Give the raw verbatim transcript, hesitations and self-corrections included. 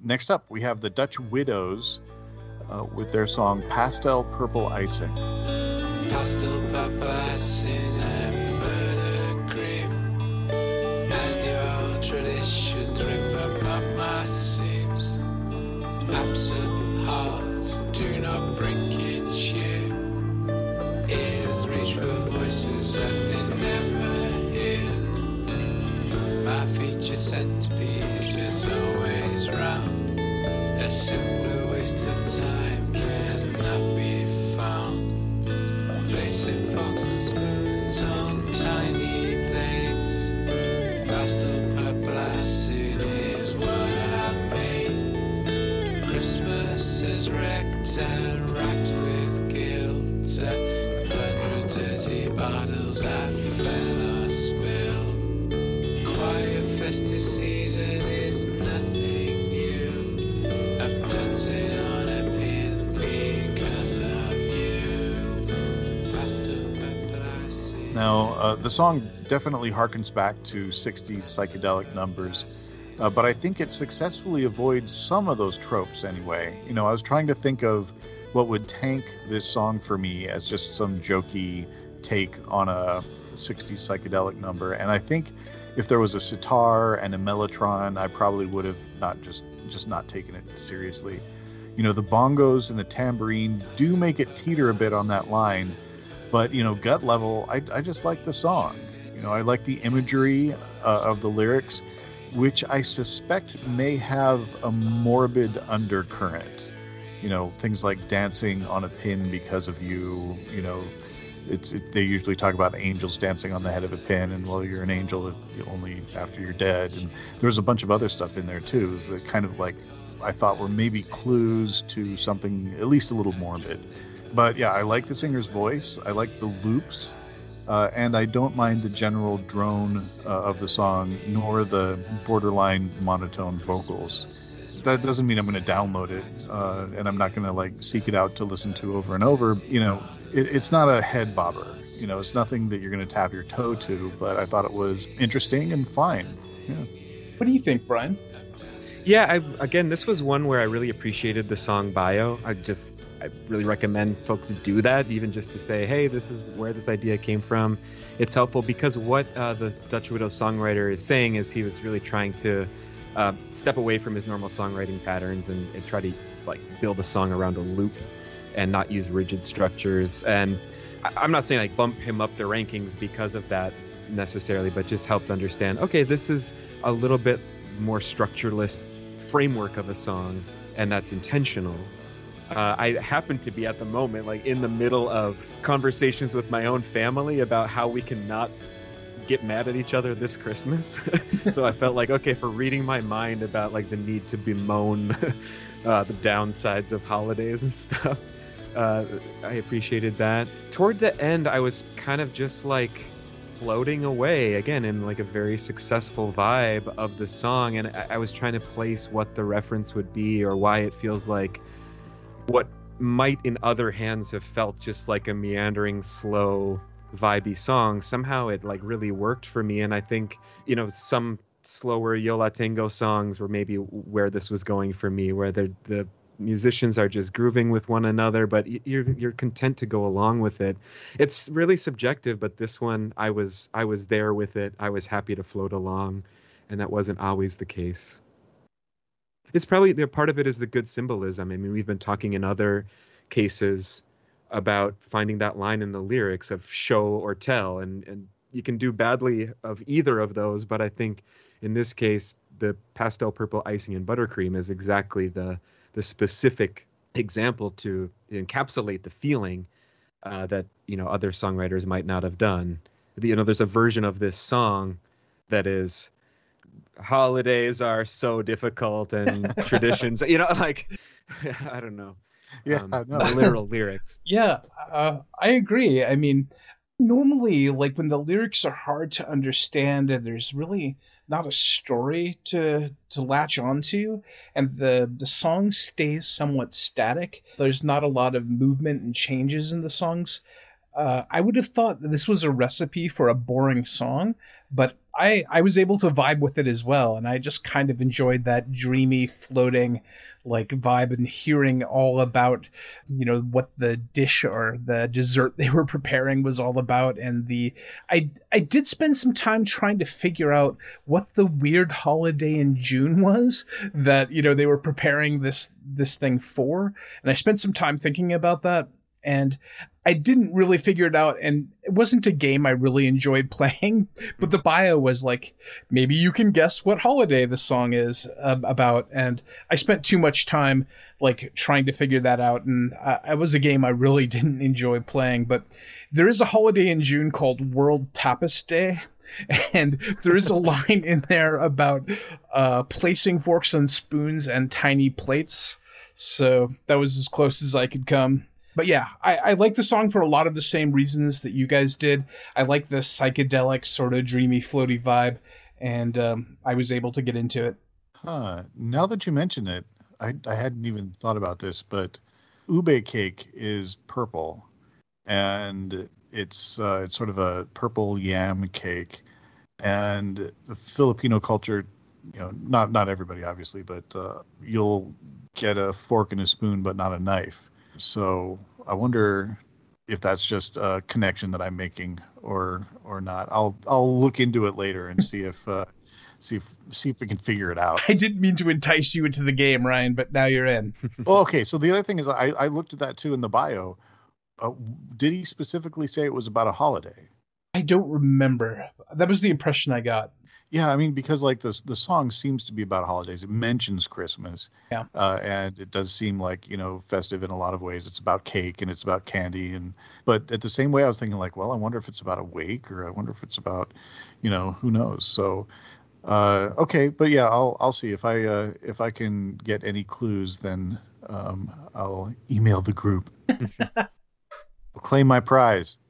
next up, we have the Dutch Widows uh, with their song Pastel Purple Icing. Pastel purple icing and buttercream, and your traditions rip apart my seams. Absent hearts do not break it cheer. Ears reach for voices that they never hear. My feature centerpiece is always round. A simpler waste of time cannot be found. Placing forks and spoons on tiny plates. Pastel purple acid is what I made. Christmas is wrecked and racked with guilt. A hundred dirty bottles that fell or spilled. Quiet festive season is nothing new. I'm dancing on a pin because of you. Pastel purple acid. Now, uh, the song definitely harkens back to sixties psychedelic numbers, uh, but I think it successfully avoids some of those tropes anyway. You know, I was trying to think of what would tank this song for me as just some jokey take on a sixties psychedelic number, and I think if there was a sitar and a mellotron, I probably would have not just just not taken it seriously. You know, the bongos and the tambourine do make it teeter a bit on that line, but, you know, gut level, I, I just like the song. You know, I like the imagery uh, of the lyrics, which I suspect may have a morbid undercurrent. You know, things like dancing on a pin because of you, you know, it's it, they usually talk about angels dancing on the head of a pin, and well, you're an angel only after you're dead. And there was a bunch of other stuff in there too, that kind of like I thought were maybe clues to something at least a little morbid. But yeah, I like the singer's voice. I like the loops, uh, and I don't mind the general drone uh, of the song, nor the borderline monotone vocals. That doesn't mean I'm going to download it, uh, and I'm not going to like seek it out to listen to over and over. You know, it, it's not a head bobber. You know, it's nothing that you're going to tap your toe to. But I thought it was interesting and fine. Yeah. What do you think, Brian? Yeah, I, again, this was one where I really appreciated the song Bio. I just, I really recommend folks do that, even just to say, hey, this is where this idea came from. It's helpful because what uh, the Dutch Widow songwriter is saying is he was really trying to uh, step away from his normal songwriting patterns and, and try to like build a song around a loop and not use rigid structures. And I, I'm not saying I bump him up the rankings because of that necessarily, but just helped understand, okay, this is a little bit more structureless framework of a song, and that's intentional. Uh, I happen to be at the moment like in the middle of conversations with my own family about how we can not get mad at each other this Christmas. So I felt like, okay, for reading my mind about like the need to bemoan uh, the downsides of holidays and stuff, uh, I appreciated that. Toward the end, I was kind of just like floating away again in like a very successful vibe of the song, and I, I was trying to place what the reference would be or why it feels like what might in other hands have felt just like a meandering, slow, vibey song. Somehow it like really worked for me, and I think, you know, some slower Yo La Tengo songs were maybe where this was going for me, where the the musicians are just grooving with one another, but you're you're content to go along with it. It's really subjective, but this one I was I was there with it. I was happy to float along, and that wasn't always the case. It's probably part of it is the good symbolism. I mean, we've been talking in other cases about finding that line in the lyrics of show or tell, and and you can do badly of either of those, but I think in this case the pastel purple icing and buttercream is exactly the the specific example to encapsulate the feeling uh, that, you know, other songwriters might not have done. You know, there's a version of this song that is holidays are so difficult and traditions, you know, like, I don't know. Yeah, um, no. the literal lyrics. Yeah, uh, I agree. I mean, normally, like when the lyrics are hard to understand and there's really not a story to to latch onto, and the the song stays somewhat static, there's not a lot of movement and changes in the songs, uh, I would have thought that this was a recipe for a boring song, but I, I was able to vibe with it as well. And I just kind of enjoyed that dreamy, floating like vibe and hearing all about, you know, what the dish or the dessert they were preparing was all about. And the, I, I did spend some time trying to figure out what the weird holiday in June was that, you know, they were preparing this, this thing for. And I spent some time thinking about that. And I didn't really figure it out, and it wasn't a game I really enjoyed playing, but the bio was like, maybe you can guess what holiday the song is uh, about, and I spent too much time like trying to figure that out, and uh, it was a game I really didn't enjoy playing. But there is a holiday in June called World Tapas Day, and there is a line in there about uh, placing forks and spoons and tiny plates, so that was as close as I could come. But yeah, I, I like the song for a lot of the same reasons that you guys did. I like the psychedelic, sort of dreamy, floaty vibe, and um, I was able to get into it. Huh. Now that you mention it, I, I hadn't even thought about this, but ube cake is purple, and it's uh, it's sort of a purple yam cake, and the Filipino culture, you know, not not everybody obviously, but uh, you'll get a fork and a spoon, but not a knife. So I wonder if that's just a connection that I'm making or or not. I'll I'll look into it later and see if uh, see if see if we can figure it out. I didn't mean to entice you into the game, Ryan, but now you're in. Well, okay. So the other thing is, I, I looked at that too in the bio. Uh, did he specifically say it was about a holiday? I don't remember. That was the impression I got. Yeah, I mean, because like the the song seems to be about holidays. It mentions Christmas, yeah, uh, and it does seem like, you know, festive in a lot of ways. It's about cake and it's about candy, and but at the same way, I was thinking like, well, I wonder if it's about a wake, or I wonder if it's about, you know, who knows. So, uh, okay, but yeah, I'll I'll see if I uh, if I can get any clues, then um, I'll email the group. I'll claim my prize.